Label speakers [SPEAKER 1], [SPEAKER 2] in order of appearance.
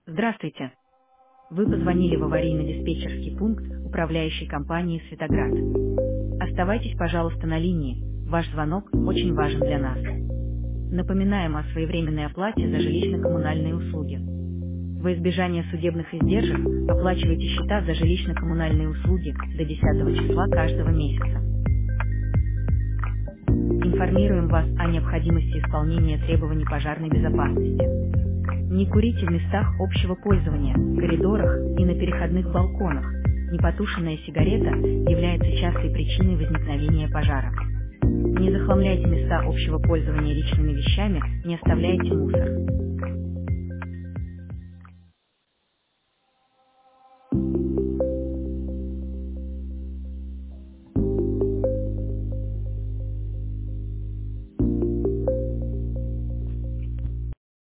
[SPEAKER 1] Здравствуйте. Вы позвонили в аварийно-диспетчерский пункт управляющей компании «Светоград». Оставайтесь, пожалуйста, на линии. Ваш звонок очень важен для нас. Напоминаем о своевременной оплате за жилищно-коммунальные услуги. Во избежание судебных издержек оплачивайте счета за жилищно-коммунальные услуги до 10 числа каждого месяца. Информируем вас о необходимости исполнения требований пожарной безопасности. Не курите в местах общего пользования, коридорах и на переходных балконах. Непотушенная сигарета является частой причиной возникновения пожара. Не захламляйте места общего пользования личными вещами, не оставляйте мусор.